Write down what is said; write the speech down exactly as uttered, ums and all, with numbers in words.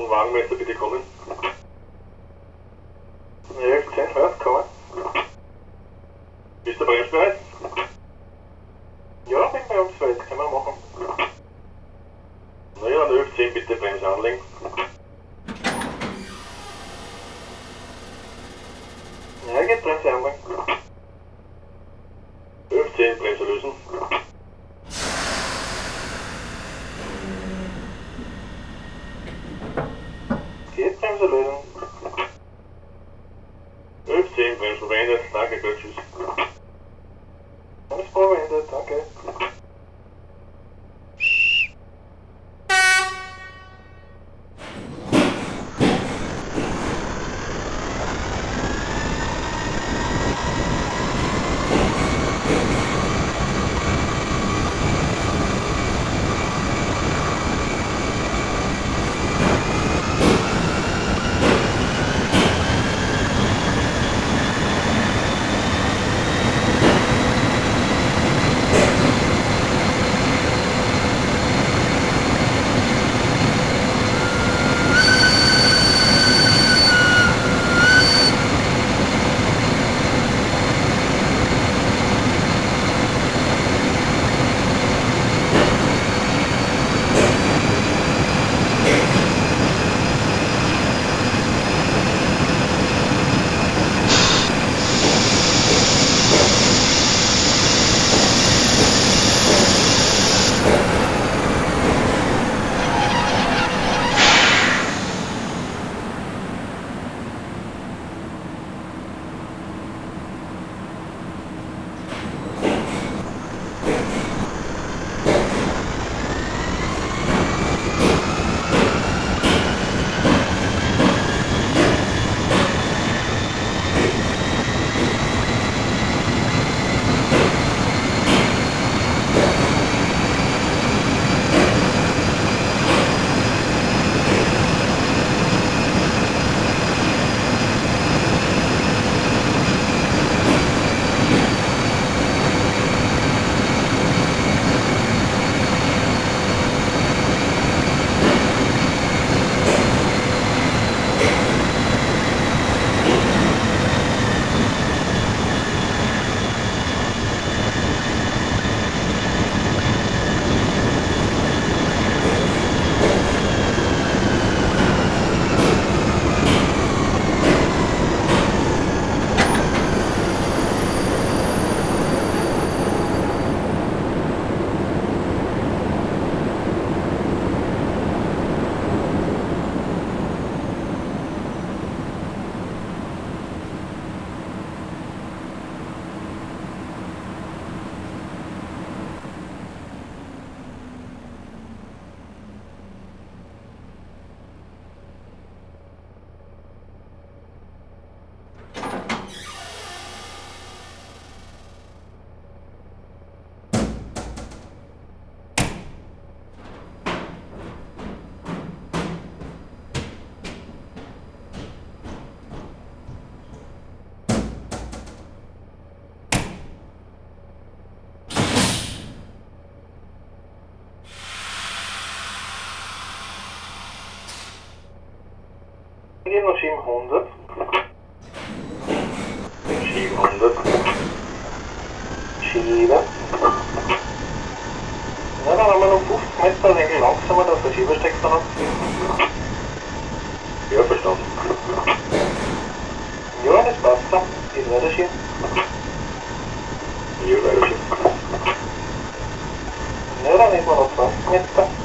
Wagenmeister bitte kommen. Ja, elf zehn, hört, kommen. Bist du bremsbereit? Ja, bin bei uns bereit, können wir machen. Naja, an elf zehn bitte Bremse anlegen. Ja, geht Bremse anlegen. elf zehn, Bremse lösen. Geht Bremse lösen. elf zehn, Bremsen beendet, danke, gut, tschüss. Alles beendet, danke. Hier noch siebenhundert. siebenhundert. Schiebe. Na, dann haben wir noch fünfzig Meter, ein wenig langsamer, dass der Schieber steckt dann ab. Ja, verstanden. Ja, das passt so. Geht weiter schön. Ja, weiter schön. Na, dann nehmen wir noch zwanzig Meter.